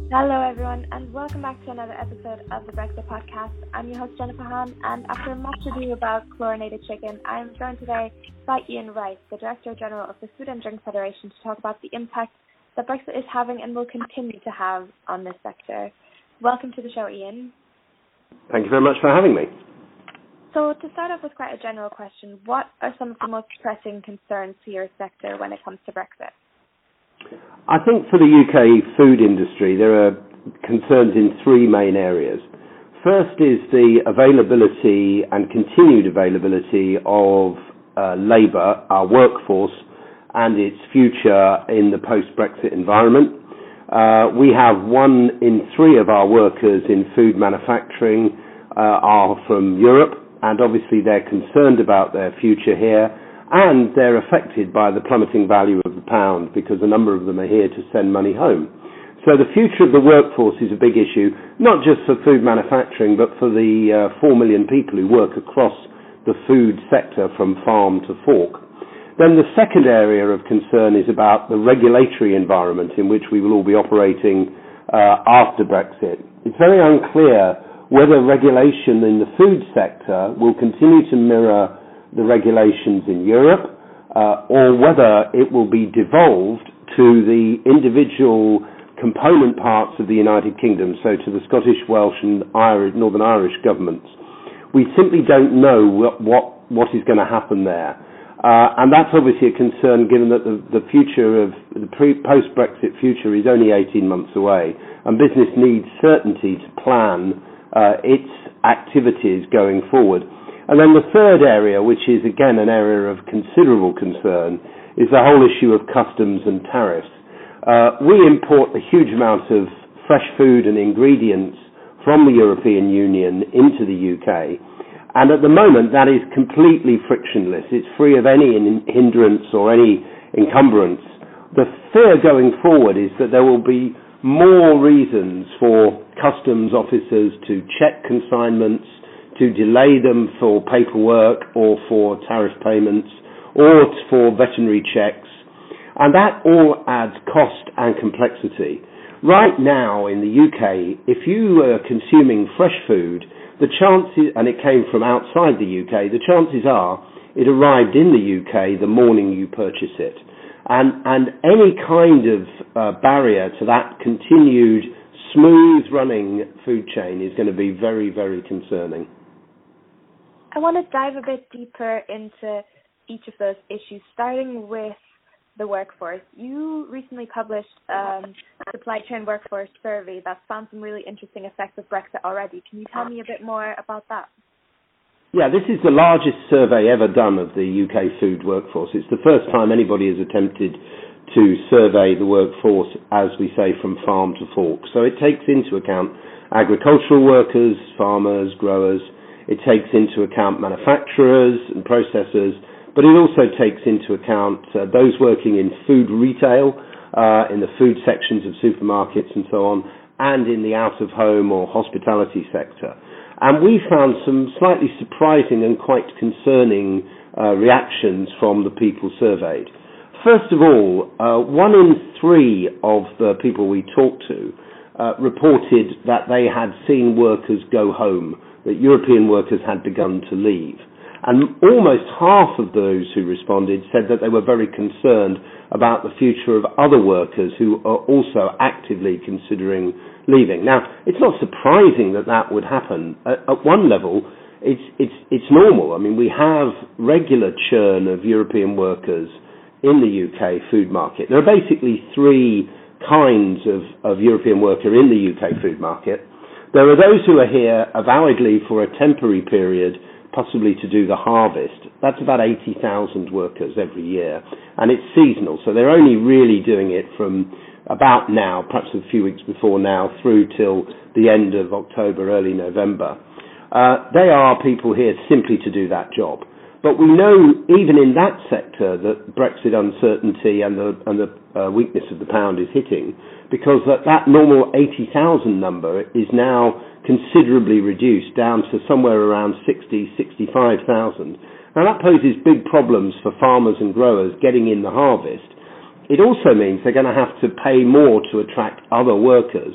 Hello everyone and welcome back to another episode of the Brexit Podcast. I'm your host Jennifer Hahn, and after much ado about chlorinated chicken, I am joined today by Ian Rice, the Director General of the Food and Drink Federation, to talk about the impact that Brexit is having and will continue to have on this sector. Welcome to the show, Ian. Thank you very much for having me. So to start off with quite a general question, what are some of the most pressing concerns to your sector when it comes to Brexit? I think for the UK food industry, there are concerns in three main areas. First is the availability and continued availability of labour, our workforce, and its future in the post-Brexit environment. We have 1 in 3 of our workers in food manufacturing are from Europe, and obviously they're concerned about their future here, and they're affected by the plummeting value of the pound because a number of them are here to send money home. So the future of the workforce is a big issue, not just for food manufacturing, but for the 4 million people who work across the food sector from farm to fork. Then the second area of concern is about the regulatory environment in which we will all be operating after Brexit. It's very unclear whether regulation in the food sector will continue to mirror the regulations in Europe or whether it will be devolved to the individual component parts of the United Kingdom, so to the Scottish, Welsh and Northern Irish governments. We simply don't know what is going to happen there. And that's obviously a concern given that the future of the post-Brexit future is only 18 months away, and business needs certainty to plan its activities going forward. And then the third area, which is again an area of considerable concern, is the whole issue of customs and tariffs. We import a huge amount of fresh food and ingredients from the European Union into the UK, and at the moment that is completely frictionless. It's free of any hindrance or any encumbrance. The fear going forward is that there will be more reasons for customs officers to check consignments, to delay them for paperwork or for tariff payments or for veterinary checks. And that all adds cost and complexity. Right now in the UK, if you are consuming fresh food, the chances, and it came from outside the UK, the chances are it arrived in the UK the morning you purchase it. And any kind of barrier to that continued smooth running food chain is going to be very, very concerning. I want to dive a bit deeper into each of those issues, starting with the workforce. You recently published a supply chain workforce survey that found some really interesting effects of Brexit already. Can you tell me a bit more about that? Yeah, this is the largest survey ever done of the UK food workforce. It's the first time anybody has attempted to survey the workforce, as we say, from farm to fork. So it takes into account agricultural workers, farmers, growers. It takes into account manufacturers and processors, but it also takes into account those working in food retail, in the food sections of supermarkets and so on, and in the out-of-home or hospitality sector. And we found some slightly surprising and quite concerning reactions from the people surveyed. First of all, 1 in 3 of the people we talked to reported that they had seen workers go home, that European workers had begun to leave. And almost half of those who responded said that they were very concerned about the future of other workers who are also actively considering leaving. Now, it's not surprising that that would happen. At one level, it's normal. I mean, we have regular churn of European workers in the UK food market. There are basically 3 kinds of European worker in the UK food market. There are those who are here avowedly for a temporary period, possibly to do the harvest. That's about 80,000 workers every year, and it's seasonal, so they're only really doing it from about now, perhaps a few weeks before now, through till the end of October, early November. They are people here simply to do that job. But we know, even in that sector, that Brexit uncertainty and the weakness of the pound is hitting, because that normal 80,000 number is now considerably reduced down to somewhere around 60, 65,000. Now that poses big problems for farmers and growers getting in the harvest. It also means they're going to have to pay more to attract other workers.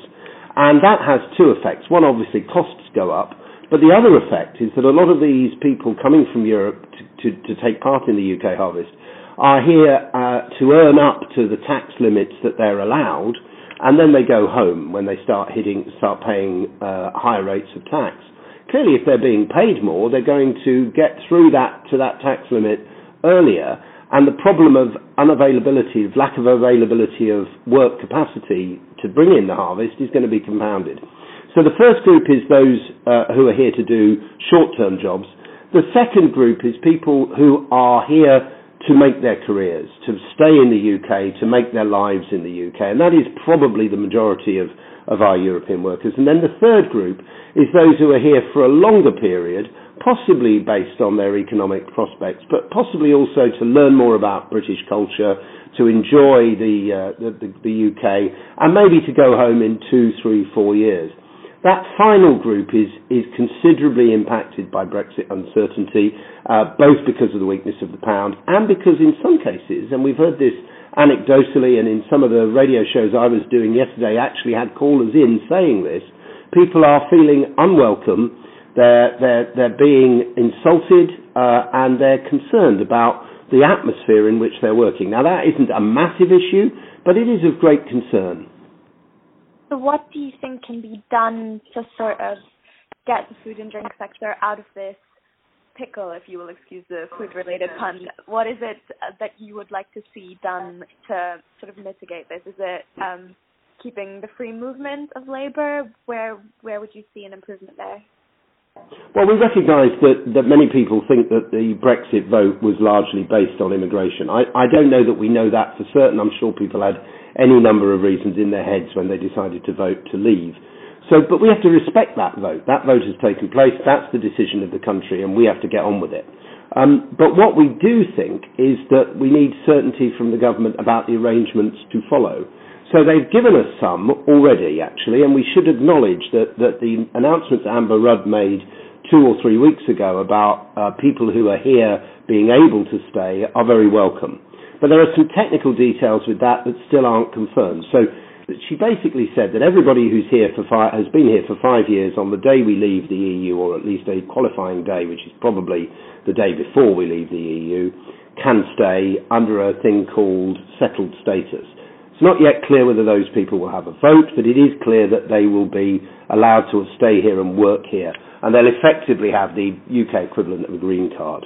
And that has two effects. One, obviously, costs go up. But the other effect is that a lot of these people coming from Europe to take part in the UK harvest are here to earn up to the tax limits that they're allowed, and then they go home when they start paying higher rates of tax. Clearly, if they're being paid more, they're going to get through to that tax limit earlier, and the problem of unavailability, of lack of availability of work capacity to bring in the harvest is going to be compounded. So the first group is those who are here to do short-term jobs. The second group is people who are here to make their careers, to stay in the UK, to make their lives in the UK, and that is probably the majority of our European workers. And then the third group is those who are here for a longer period, possibly based on their economic prospects, but possibly also to learn more about British culture, to enjoy the UK, and maybe to go home in 2, 3, 4 years. That final group is considerably impacted by Brexit uncertainty, both because of the weakness of the pound and because in some cases, and we've heard this anecdotally and in some of the radio shows I was doing yesterday, actually had callers in saying this, people are feeling unwelcome, they're being insulted, and they're concerned about the atmosphere in which they're working. Now that isn't a massive issue, but it is of great concern. So what do you think can be done to sort of get the food and drink sector out of this pickle, if you will excuse the food-related pun? What is it that you would like to see done to sort of mitigate this? Is it keeping the free movement of labour? Where would you see an improvement there? Well, we recognise that many people think that the Brexit vote was largely based on immigration. I don't know that we know that for certain. I'm sure people had any number of reasons in their heads when they decided to vote to leave. But we have to respect that vote. That vote has taken place. That's the decision of the country, and we have to get on with it. But what we do think is that we need certainty from the government about the arrangements to follow. So they've given us some already, actually, and we should acknowledge that the announcements Amber Rudd made 2 or 3 weeks ago about people who are here being able to stay are very welcome. But there are some technical details with that still aren't confirmed. So she basically said that everybody who's here has been here for 5 years on the day we leave the EU, or at least a qualifying day, which is probably the day before we leave the EU, can stay under a thing called settled status. It's not yet clear whether those people will have a vote, but it is clear that they will be allowed to stay here and work here, and they'll effectively have the UK equivalent of a green card.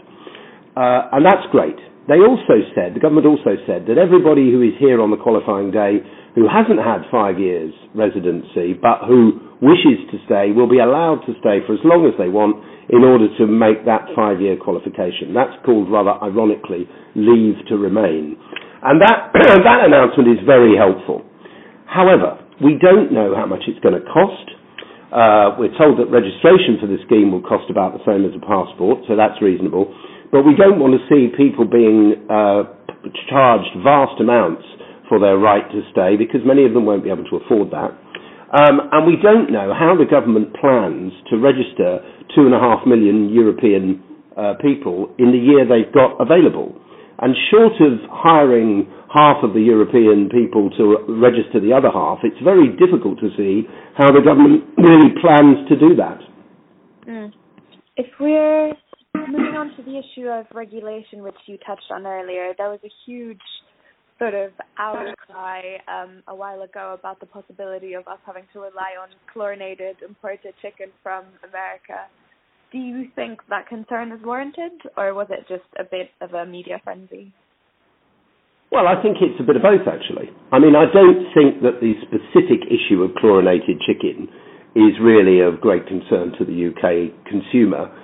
And that's great. The government also said that everybody who is here on the qualifying day who hasn't had 5 years residency but who wishes to stay will be allowed to stay for as long as they want in order to make that 5-year qualification. That's called, rather ironically, leave to remain. And that announcement is very helpful. However, we don't know how much it's going to cost. We're told that registration for the scheme will cost about the same as a passport, so that's reasonable. But we don't want to see people being charged vast amounts for their right to stay, because many of them won't be able to afford that. And we don't know how the government plans to register 2.5 million European people in the year they've got available. And short of hiring half of the European people to register the other half, it's very difficult to see how the government really plans to do that. If we're moving on to the issue of regulation, which you touched on earlier, there was a huge sort of outcry a while ago about the possibility of us having to rely on chlorinated imported chicken from America. Do you think that concern is warranted, or was it just a bit of a media frenzy? Well, I think it's a bit of both, actually. I mean, I don't think that the specific issue of chlorinated chicken is really of great concern to the UK consumer.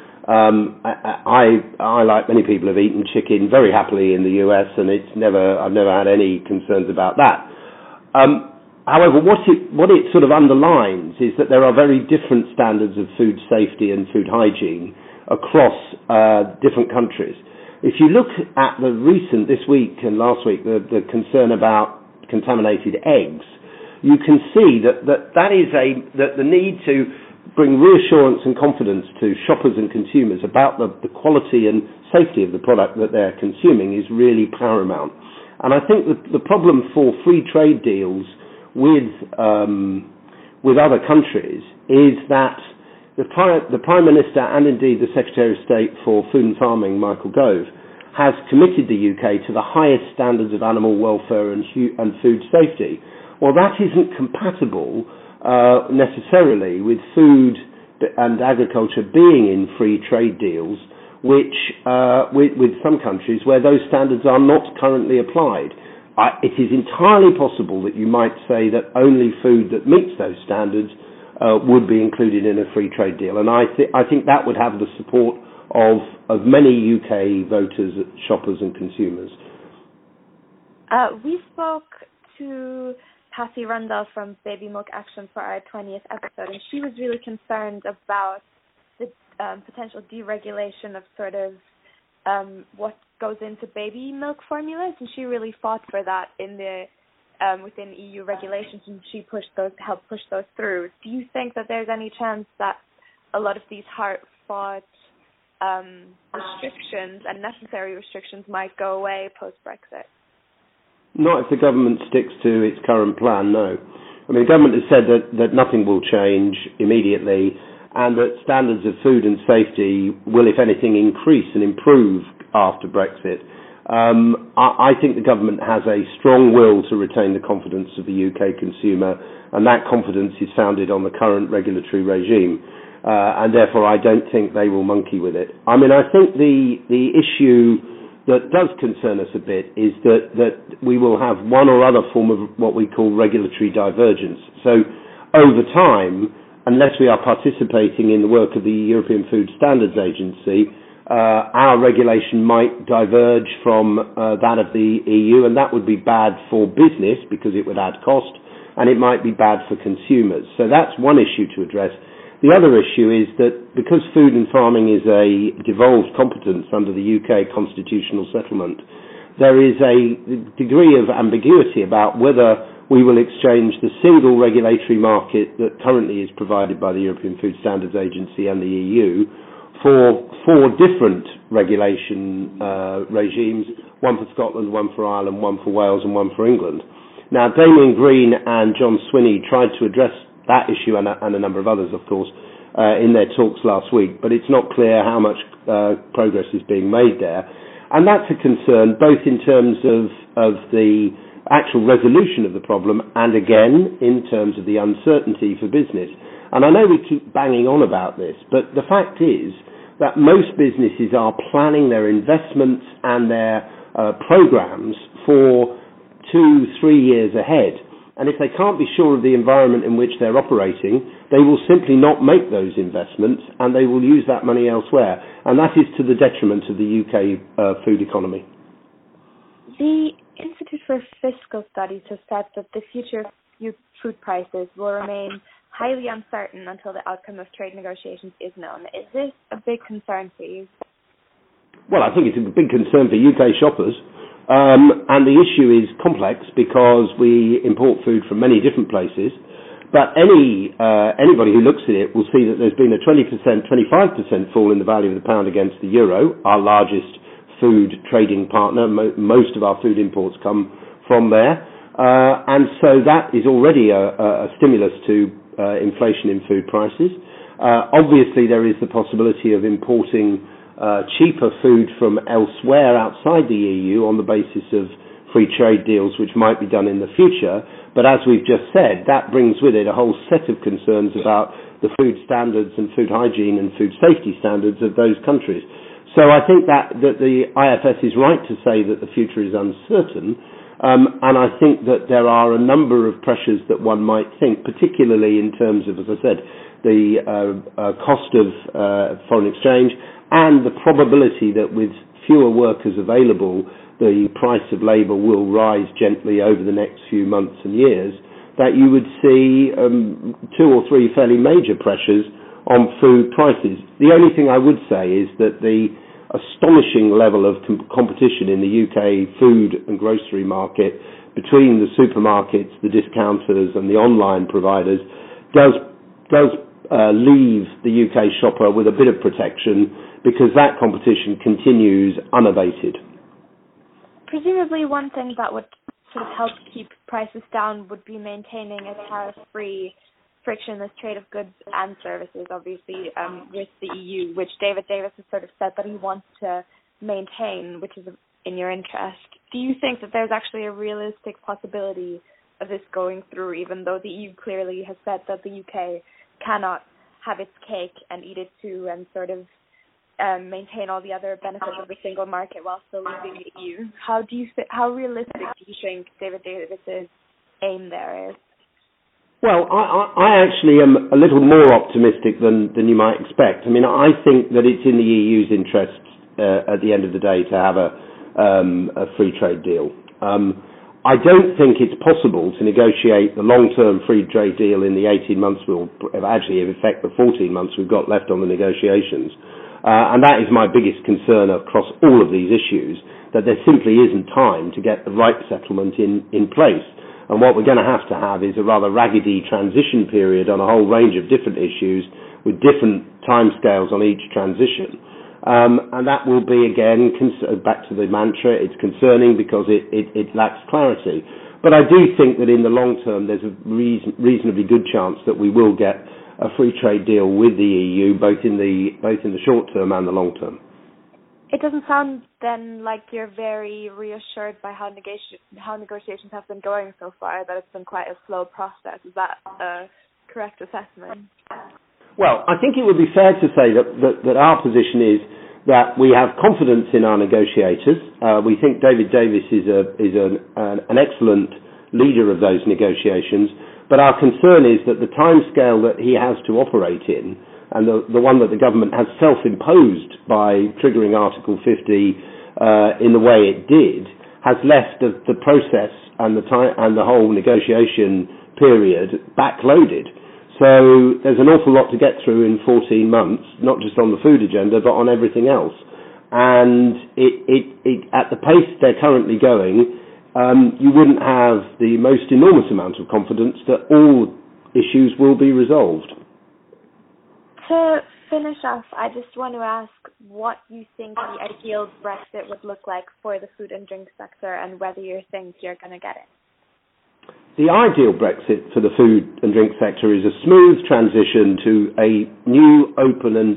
I, like many people, have eaten chicken very happily in the US, and I've never had any concerns about that. However, what it sort of underlines is that there are very different standards of food safety and food hygiene across different countries. If you look at this week and last week, the concern about contaminated eggs, you can see that the need to bring reassurance and confidence to shoppers and consumers about the quality and safety of the product that they're consuming is really paramount. And I think that the problem for free trade deals with with other countries is that the Prime Minister and indeed the Secretary of State for Food and Farming, Michael Gove, has committed the UK to the highest standards of animal welfare and food safety. Well, that isn't compatible necessarily with food and agriculture being in free trade deals, which with some countries where those standards are not currently applied. It is entirely possible that you might say that only food that meets those standards would be included in a free trade deal, and I think that would have the support of many UK voters, shoppers and consumers. We spoke to Patty Rundell from Baby Milk Action for our 20th episode, and she was really concerned about the potential deregulation of sort of what goes into baby milk formulas, and she really fought for that in the within EU regulations, and she helped push those through. Do you think that there's any chance that a lot of these hard-fought restrictions and necessary restrictions might go away post-Brexit? Not if the government sticks to its current plan, no. I mean, the government has said that nothing will change immediately and that standards of food and safety will, if anything, increase and improve after Brexit. I think the government has a strong will to retain the confidence of the UK consumer, and that confidence is founded on the current regulatory regime. And therefore, I don't think they will monkey with it. I mean, I think the issue that does concern us a bit is that we will have one or other form of what we call regulatory divergence. So over time, unless we are participating in the work of the European Food Standards Agency, our regulation might diverge from that of the EU, and that would be bad for business because it would add cost, and it might be bad for consumers. So that's one issue to address. The other issue is that because food and farming is a devolved competence under the UK constitutional settlement, there is a degree of ambiguity about whether we will exchange the single regulatory market that currently is provided by the European Food Standards Agency and the EU for four different regulation regimes, one for Scotland, one for Ireland, one for Wales and one for England. Now, Damien Green and John Swinney tried to address that issue and a number of others, of course, in their talks last week, but it's not clear how much progress is being made there. And that's a concern both in terms of the actual resolution of the problem and, again, in terms of the uncertainty for business. And I know we keep banging on about this, but the fact is that most businesses are planning their investments and their programs for 2-3 years ahead. And if they can't be sure of the environment in which they're operating, they will simply not make those investments and they will use that money elsewhere. And that is to the detriment of the UK food economy. The Institute for Fiscal Studies has said that the future of food prices will remain highly uncertain until the outcome of trade negotiations is known. Is this a big concern for you? Well, I think it's a big concern for UK shoppers. And the issue is complex because we import food from many different places. But anybody who looks at it will see that there's been a 20%, 25% fall in the value of the pound against the euro, our largest food trading partner. Most of our food imports come from there. And so that is already a stimulus to inflation in food prices. Obviously, there is the possibility of importing cheaper food from elsewhere outside the EU on the basis of free trade deals, which might be done in the future. But as we've just said, that brings with it a whole set of concerns about the food standards and food hygiene and food safety standards of those countries. So I think that the IFS is right to say that the future is uncertain, and I think that there are a number of pressures that one might think, particularly in terms of, as I said, the cost of foreign exchange and the probability that with fewer workers available, the price of labour will rise gently over the next few months and years, that you would see 2 or 3 fairly major pressures on food prices. The only thing I would say is that the astonishing level of competition in the UK food and grocery market between the supermarkets, the discounters and the online providers does leave the UK shopper with a bit of protection because that competition continues unabated. Presumably one thing that would sort of help keep prices down would be maintaining a tariff-free frictionless trade of goods and services, obviously, with the EU, which David Davis has sort of said that he wants to maintain, which is in your interest. Do you think that there's actually a realistic possibility of this going through, even though the EU clearly has said that the UK cannot have its cake and eat it too, and sort of maintain all the other benefits of the single market while still leaving the EU? How realistic do you think David Davis's aim there is? Well, I actually am a little more optimistic than you might expect. I mean, I think that it's in the EU's interest at the end of the day to have a free trade deal. I don't think it's possible to negotiate the long-term free trade deal in the 18 months, actually in effect the 14 months we've got left on the negotiations. And that is my biggest concern across all of these issues, that there simply isn't time to get the right settlement in place. And what we're going to have is a rather raggedy transition period on a whole range of different issues with different timescales on each transition. And that will be, again, back to the mantra, it's concerning because it lacks clarity. But I do think that in the long term there's a reasonably good chance that we will get a free trade deal with the EU, both in the short term and the long term. It doesn't sound then like you're very reassured by how negotiations have been going so far, that it's been quite a slow process. Is that a correct assessment? Well, I think it would be fair to say that our position is that we have confidence in our negotiators. We think David Davis is an excellent leader of those negotiations, but our concern is that the timescale that he has to operate in, and the one that the government has self-imposed by triggering Article 50 in the way it did, has left the process and the whole negotiation period backloaded. So there's an awful lot to get through in 14 months, not just on the food agenda, but on everything else. And at the pace they're currently going, you wouldn't have the most enormous amount of confidence that all issues will be resolved. To finish off, I just want to ask what you think the ideal Brexit would look like for the food and drink sector, and whether you think you're going to get it. The ideal Brexit for the food and drink sector is a smooth transition to a new, open and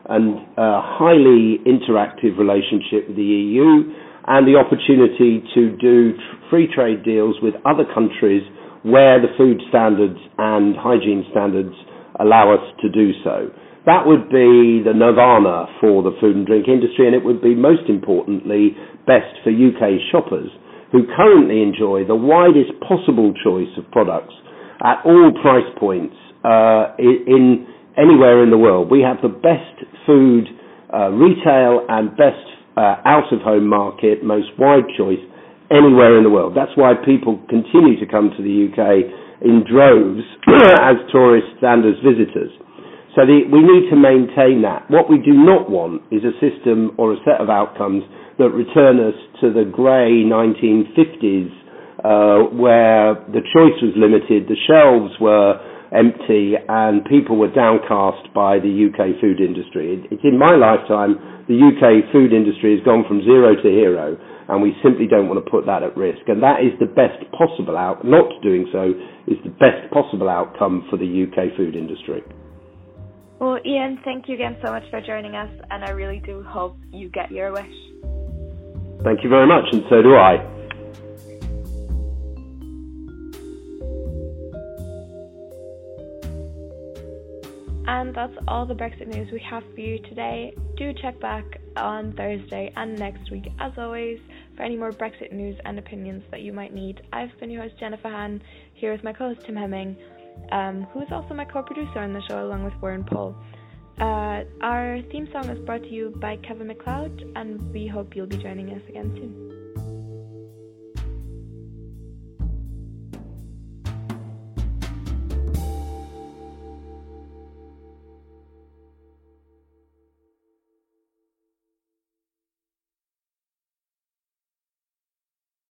highly interactive relationship with the EU, and the opportunity to do free trade deals with other countries where the food standards and hygiene standards allow us to do so. That would be the nirvana for the food and drink industry, and it would be, most importantly, best for UK shoppers, who currently enjoy the widest possible choice of products at all price points in anywhere in the world. We have the best food retail and best out-of-home market, most wide choice anywhere in the world. That's why people continue to come to the UK in droves as tourists and as visitors. So we need to maintain that. What we do not want is a system or a set of outcomes that return us to the grey 1950s where the choice was limited, the shelves were empty, and people were downcast by the UK food industry. It's in my lifetime, the UK food industry has gone from zero to hero, and we simply don't want to put that at risk. And that is the best possible not doing so is the best possible outcome for the UK food industry. Well, Ian, thank you again so much for joining us, and I really do hope you get your wish. Thank you very much, and so do I. And that's all the Brexit news we have for you today. Do check back on Thursday and next week, as always, for any more Brexit news and opinions that you might need. I've been your host, Jennifer Han, here with my co-host, Tim Hemming, who is also my co-producer on the show, along with Warren Paul. Our theme song is brought to you by Kevin MacLeod, and we hope you'll be joining us again soon.